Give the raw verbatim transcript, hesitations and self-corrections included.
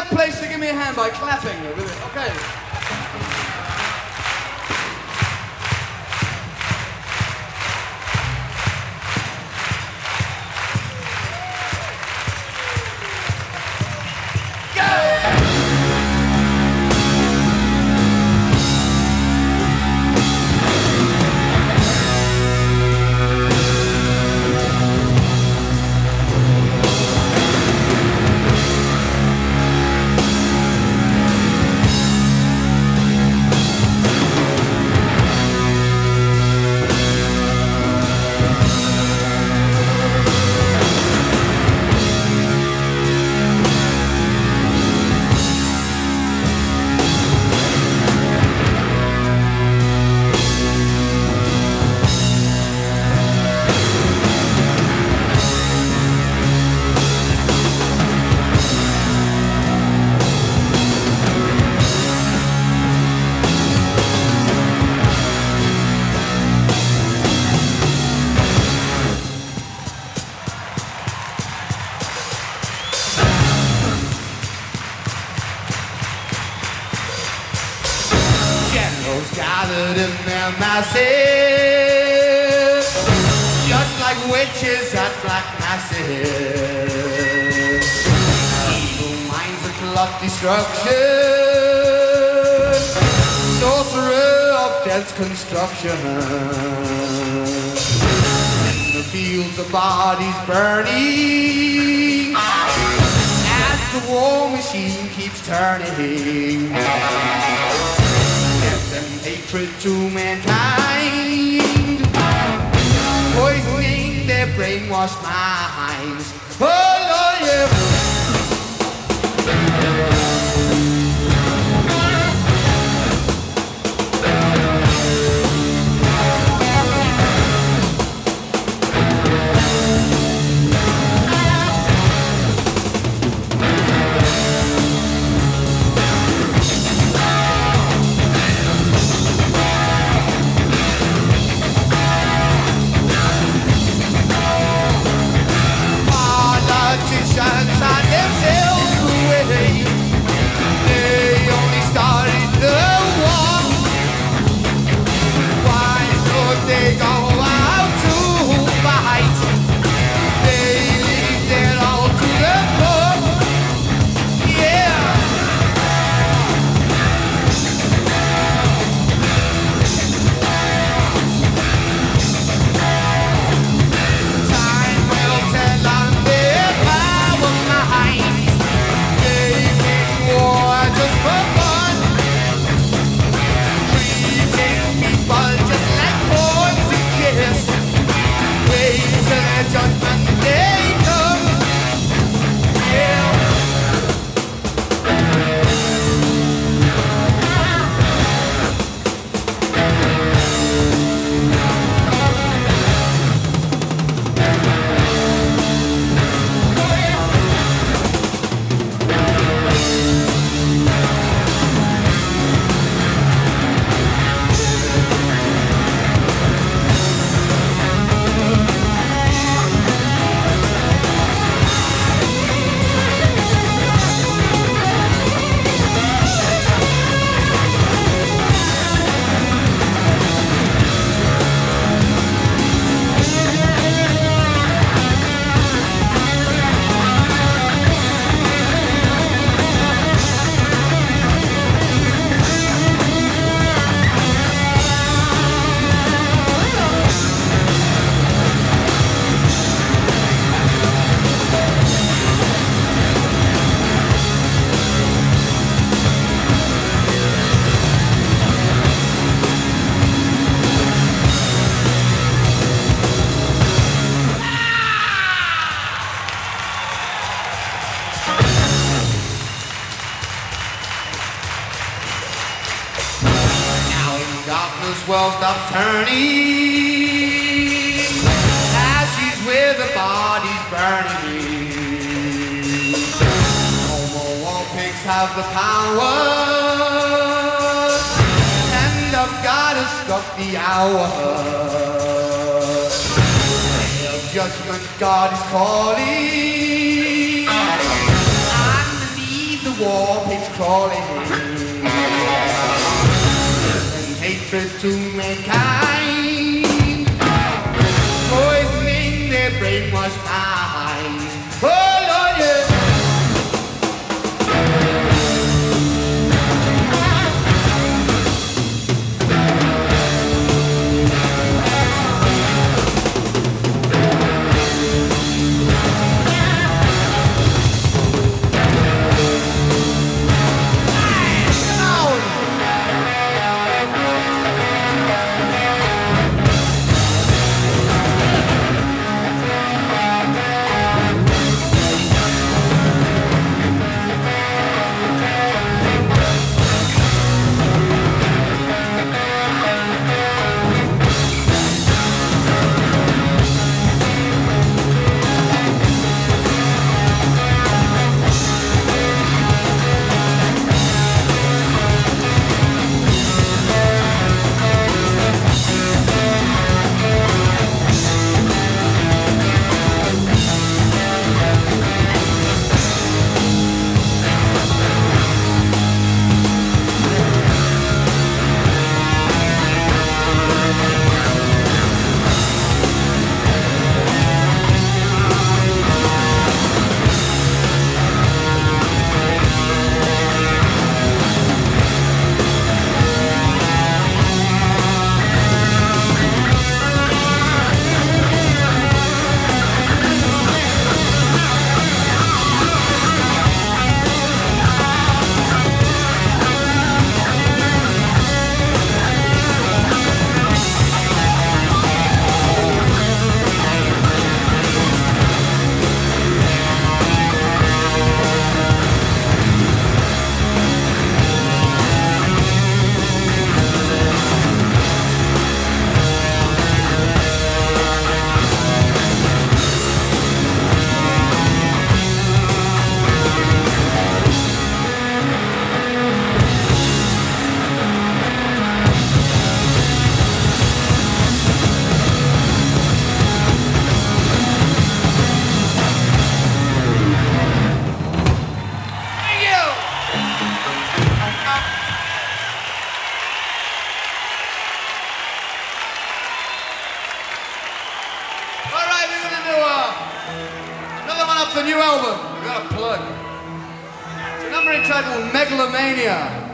that place to give me a hand by clapping with it. Okay. Gathered in their masses, just like witches at black masses. Evil minds that plot destruction, sorcerer of death's construction. In the fields of bodies burning, as the war machine keeps turning. And hatred to mankind, poisoning their brainwashed minds. Oh Lord, yeah. Darkness world stops turning, ashes where the body's burning. No more war pigs have the power, and of God has struck the hour. Day of judgment God is calling, underneath the war pigs crawling in, and hatred to mankind, poisoning their brainwashed minds. Oh Lord, yeah. The new album, we got a plug. It's a number entitled Megalomania.